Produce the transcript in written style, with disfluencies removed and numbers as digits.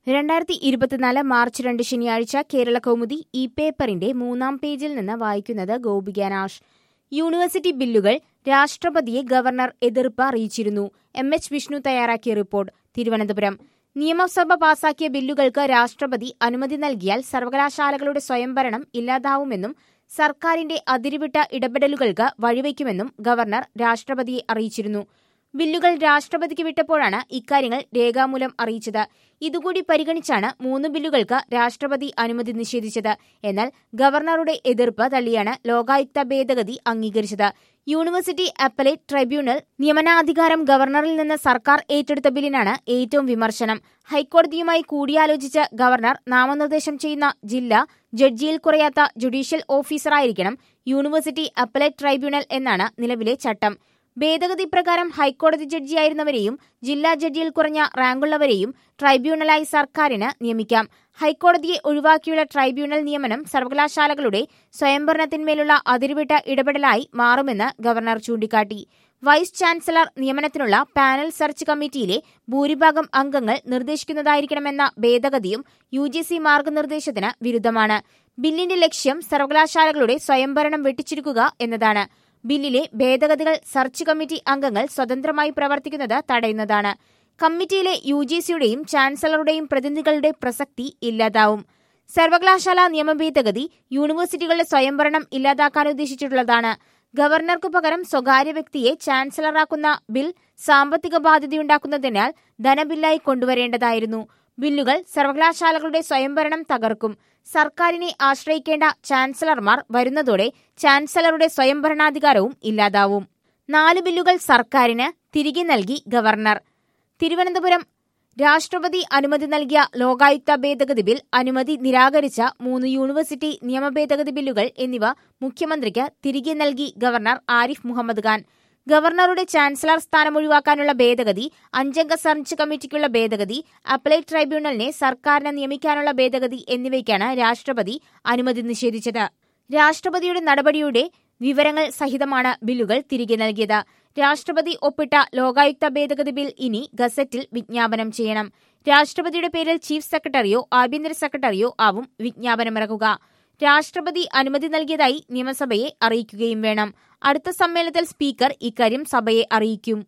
2024 March 2 ശനിയാഴ്ച കേരള കൗമുദി ഈ പേപ്പറിന്റെ 3-ാം പേജിൽ നിന്ന് വായിക്കുന്നത് ഗോപിക നാഷ്. യൂണിവേഴ്സിറ്റി ബില്ലുകൾ രാഷ്ട്രപതിയെ ഗവർണർ എതിർപ്പ് അറിയിച്ചിരുന്നു. MH വിഷ്ണു തയ്യാറാക്കിയ റിപ്പോർട്ട്. തിരുവനന്തപുരം. നിയമസഭ പാസാക്കിയ ബില്ലുകൾക്ക് രാഷ്ട്രപതി അനുമതി നൽകിയാൽ സർവകലാശാലകളുടെ സ്വയംഭരണം ഇല്ലാതാവുമെന്നും സർക്കാരിന്റെ അതിരുവിട്ട ഇടപെടലുകൾക്ക് വഴിവെക്കുമെന്നും ഗവർണർ രാഷ്ട്രപതിയെ അറിയിച്ചിരുന്നു. ബില്ലുകൾ രാഷ്ട്രപതിക്ക് വിട്ടപ്പോഴാണ് ഇക്കാര്യങ്ങൾ രേഖാമൂലം അറിയിച്ചത്. ഇതുകൂടി പരിഗണിച്ചാണ് 3 ബില്ലുകൾക്ക് രാഷ്ട്രപതി അനുമതി നിഷേധിച്ചത്. എന്നാൽ ഗവർണറുടെ എതിർപ്പ് തള്ളിയാണ് ലോകായുക്ത ഭേദഗതി അംഗീകരിച്ചത്. യൂണിവേഴ്സിറ്റി അപ്പലേറ്റ് ട്രൈബ്യൂണൽ നിയമനാധികാരം ഗവർണറിൽ നിന്ന് സർക്കാർ ഏറ്റെടുത്ത ബില്ലിനാണ് ഏറ്റവും വിമർശനം. ഹൈക്കോടതിയുമായി കൂടിയാലോചിച്ച് ഗവർണർ നാമനിർദ്ദേശം ചെയ്യുന്ന ജില്ലാ ജഡ്ജിയിൽ കുറയാത്ത ജുഡീഷ്യൽ ഓഫീസറായിരിക്കണം യൂണിവേഴ്സിറ്റി അപ്പലേറ്റ് ട്രൈബ്യൂണൽ എന്നാണ് നിലവിലെ ചട്ടം. ഭേദഗതി പ്രകാരം ഹൈക്കോടതി ജഡ്ജിയായിരുന്നവരെയും ജില്ലാ ജഡ്ജിയിൽ കുറഞ്ഞ റാങ്കുള്ളവരെയും ട്രൈബ്യൂണലായി സർക്കാരിന് നിയമിക്കാം. ഹൈക്കോടതിയെ ഒഴിവാക്കിയുള്ള ട്രൈബ്യൂണൽ നിയമനം സർവകലാശാലകളുടെ സ്വയംഭരണത്തിന്മേലുള്ള അതിരുവിട്ട ഇടപെടലായി മാറുമെന്ന് ഗവർണർ ചൂണ്ടിക്കാട്ടി. വൈസ് ചാൻസലർ നിയമനത്തിനുള്ള പാനൽ സെർച്ച് കമ്മിറ്റിയിലെ ഭൂരിഭാഗം അംഗങ്ങൾ നിർദ്ദേശിക്കുന്നതായിരിക്കണമെന്ന ഭേദഗതിയും UGC മാർഗനിർദ്ദേശത്തിന് വിരുദ്ധമാണ്. ബില്ലിന്റെ ലക്ഷ്യം സർവകലാശാലകളുടെ സ്വയംഭരണം വെട്ടിച്ചുരുക്കുക എന്നതാണ്. ബില്ലിലെ ഭേദഗതികൾ സെർച്ച് കമ്മിറ്റി അംഗങ്ങൾ സ്വതന്ത്രമായി പ്രവർത്തിക്കുന്നത് തടയുന്നതാണ്. കമ്മിറ്റിയിലെ UGCയുടെയും ചാൻസലറുടെയും പ്രതിനിധികളുടെ പ്രസക്തി ഇല്ലാതാവും. സർവകലാശാല നിയമ ഭേദഗതി യൂണിവേഴ്സിറ്റികളുടെ സ്വയംഭരണം ഇല്ലാതാക്കാനുദ്ദേശിച്ചിട്ടുള്ളതാണ്. ഗവർണർക്കു പകരം സ്വകാര്യ വ്യക്തിയെ ചാൻസലറാക്കുന്ന ബിൽ സാമ്പത്തിക ബാധ്യതയുണ്ടാക്കുന്നതിനാൽ ധനബില്ലായി കൊണ്ടുവരേണ്ടതായിരുന്നു. ബില്ലുകൾ സർവകലാശാലകളുടെ സ്വയംഭരണം തകർക്കും. സർക്കാരിനെ ആശ്രയിക്കേണ്ട ചാൻസലർമാർ വരുന്നതോടെ ചാൻസലറുടെ സ്വയംഭരണാധികാരവും ഇല്ലാതാവും. 4 ബില്ലുകൾ സർക്കാരിന് തിരികെ നൽകി ഗവർണർ. തിരുവനന്തപുരം. രാഷ്ട്രപതി അനുമതി നൽകിയ ലോകായുക്ത ഭേദഗതി ബിൽ അനുമതി നിരാകരിച്ച 3 യൂണിവേഴ്സിറ്റി നിയമ ഭേദഗതി ബില്ലുകൾ എന്നിവ മുഖ്യമന്ത്രിക്ക് തിരികെ നൽകി ഗവർണർ ആരിഫ് മുഹമ്മദ് ഖാൻ. ഗവർണറുടെ ചാൻസലർ സ്ഥാനം ഒഴിവാക്കാനുള്ള ഭേദഗതി, 5-അംഗ സെർച്ച് കമ്മിറ്റിക്കുള്ള ഭേദഗതി, അപ്പലേറ്റ് ട്രൈബ്യൂണലിനെ സർക്കാരിന് നിയമിക്കാനുള്ള ഭേദഗതി എന്നിവയ്ക്കാണ് രാഷ്ട്രപതി അനുമതി നിഷേധിച്ചത്. രാഷ്ട്രപതിയുടെ നടപടിയുടെ വിവരങ്ങൾ സഹിതമാണ് ബില്ലുകൾ തിരികെ നൽകിയത്. രാഷ്ട്രപതി ഒപ്പിട്ട ലോകായുക്ത ഭേദഗതി ബിൽ ഇനി ഗസറ്റിൽ വിജ്ഞാപനം ചെയ്യണം. രാഷ്ട്രപതിയുടെ പേരിൽ ചീഫ് സെക്രട്ടറിയോ ആഭ്യന്തര സെക്രട്ടറിയോ ആവും വിജ്ഞാപനമിറക്കുക. രാഷ്ട്രപതി അനുമതി നൽകിയതായി നിയമസഭയെ അറിയിക്കുകയും വേണം. അടുത്ത സമ്മേളനത്തിൽ സ്പീക്കർ ഇക്കാര്യം സഭയെ അറിയിക്കും.